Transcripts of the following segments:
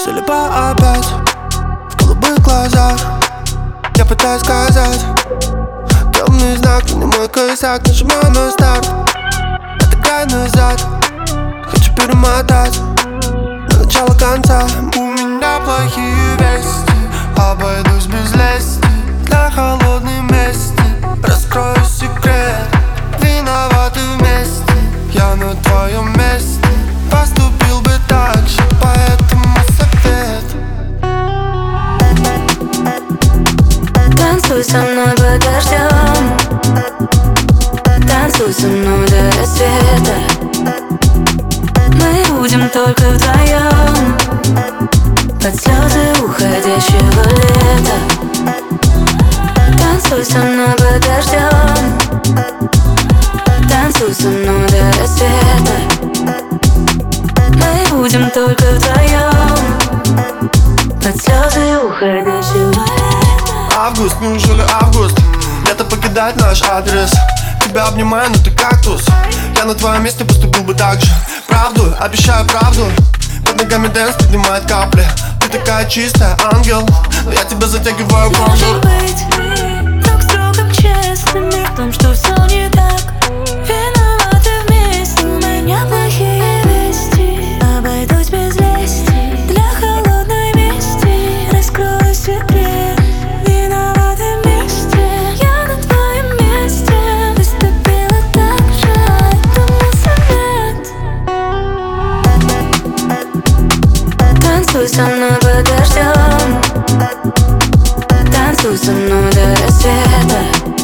Залипаю опять в голубых глазах. Я пытаюсь сказать темный знак, ты не мой косяк. Нажимаю на старт, отыграй назад. Хочу перемотать на начало конца. У меня плохие вести, обойдусь без лести. На холодной мести раскрою секрет. Виноваты вместе, я на твоем месте поступил бы так же, поэтому совет. Танцуй со мной под дождем, танцуй со мной до рассвета. Мы будем только вдвоем под слезы уходящего лета. Танцуй со мной под дождем, танцуй со мной до рассвета. Мы будем только вдвоем под слезы уходящего лета. Август, неужели август? Лето покидает наш адрес. Тебя обнимаю, но ты кактус. Я на твоем месте поступил бы так же. Правду, обещаю правду. Под ногами дэнс поднимает капли. Ты такая чистая, ангел, но я тебя затягиваю в контур. Может быть, друг с другом честными в том, что все не так. Виноваты вместе, у меня плохие вести. Обойдусь без лести, для холодной мести раскрою секрет. Виноваты вместе, я на твоем месте поступила так же, этому совет. Танцуй со мной под дождем, танцуй со мной до рассвета.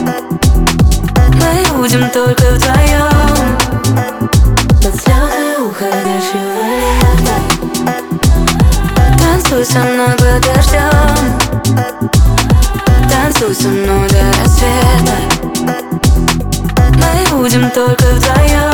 Мы будем только вдвоем под слезы уходящего лета. Танцуй со мной под дождем, танцуй со мной до рассвета. Мы будем только вдвоем